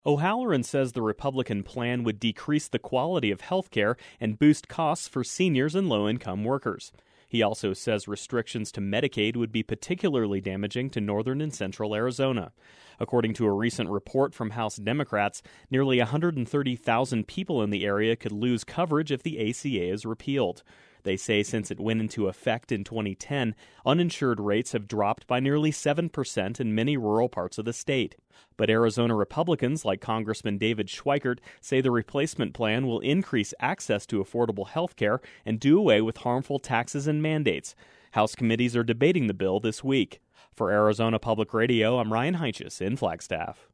O'Halloran says the Republican plan would decrease the quality of health care and boost costs for seniors and low-income workers. He also says restrictions to Medicaid would be particularly damaging to northern and central Arizona. According to a recent report from House Democrats, nearly 130,000 people in the area could lose coverage if the ACA is repealed. They say since it went into effect in 2010, uninsured rates have dropped by nearly 7% in many rural parts of the state. But Arizona Republicans like Congressman David Schweikert say the replacement plan will increase access to affordable health care and do away with harmful taxes and mandates. House committees are debating the bill this week. For Arizona Public Radio, I'm Ryan Heinches in Flagstaff.